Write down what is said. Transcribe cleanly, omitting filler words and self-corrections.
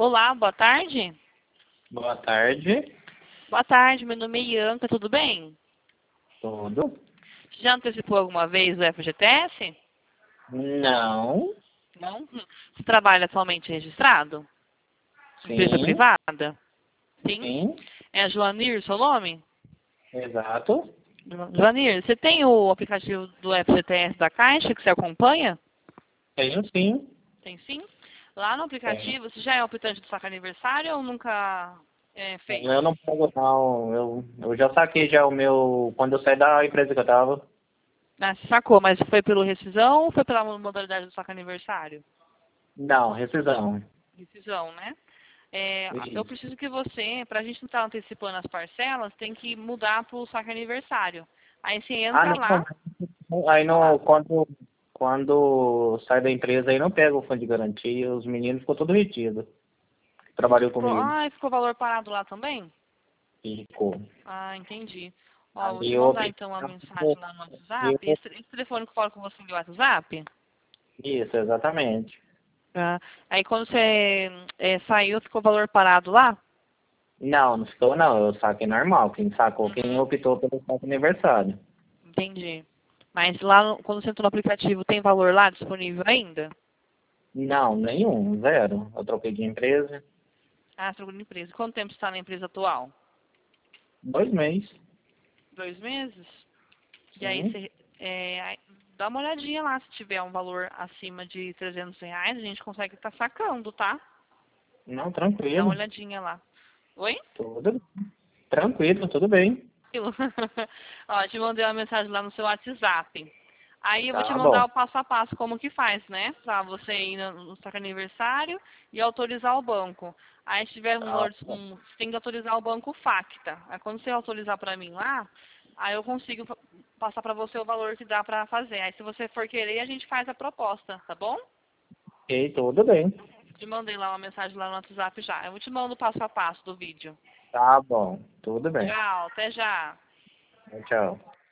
Olá, boa tarde. Boa tarde. Boa tarde, meu nome é Ianca, tudo bem? Tudo? Já antecipou alguma vez o FGTS? Não. Não? Você trabalha atualmente registrado? Empresa Sim. privada? Sim. Sim. É a Joanir, seu nome? Exato. Joanir, você tem o aplicativo do FGTS da Caixa que você acompanha? Tenho sim. Tem sim? Lá no Tenho. aplicativo, você já é optante do saque aniversário ou nunca fez? Eu não pago não. Eu já saquei já o meu. Quando eu saí da empresa que eu tava. Ah, você sacou, mas foi pelo rescisão ou foi pela modalidade do saque aniversário? Não, rescisão. Rescisão, né? Eu Isso. preciso que você, para a gente não estar antecipando as parcelas, tem que mudar para o saque aniversário. Aí você Ah, entra lá, não. Aí falar. não, quando sai da empresa aí não pega o fundo de garantia, os meninos ficou tudo retido. Trabalhou comigo. Ficou valor parado lá também? Ficou. Ah, entendi. Ó, vou Aí te eu mandar optei. então uma mensagem lá no WhatsApp. eu- Esse telefone que eu falo com você no WhatsApp? Isso, exatamente. Ah, aí quando você saiu, ficou valor parado lá? Não, não ficou não. Eu saquei normal. Quem sacou, quem Uhum, optou pelo saque aniversário. entendi. Mas lá, quando você entrou no aplicativo, tem valor lá disponível ainda? Não, nenhum, zero. Eu troquei de empresa. Ah, você trocou de empresa. Quanto tempo você está na empresa atual? 2 meses. 2 meses? E aí Sim. você dá uma olhadinha lá, se tiver um valor acima de R$ 300, a gente consegue estar sacando, tá? Não, Dá uma tranquilo. olhadinha lá. Oi? Tudo tranquilo, tudo bem. Ó, te mandei uma mensagem lá no seu WhatsApp. Aí eu vou te Tá mandar bom. o passo a passo como que faz, né? Pra você ir no saque aniversário e autorizar o banco. Aí se tiver Tá bom. você tem que autorizar o banco Facta. Aí quando você autorizar pra mim lá, aí eu consigo passar pra você o valor que dá pra fazer. Aí se você for querer, a gente faz a proposta, tá bom? Ok, tudo bem. Te mandei lá uma mensagem lá no WhatsApp já. Eu te mando o passo a passo do vídeo. Tá bom. Tudo bem. Tchau, até já. Tchau.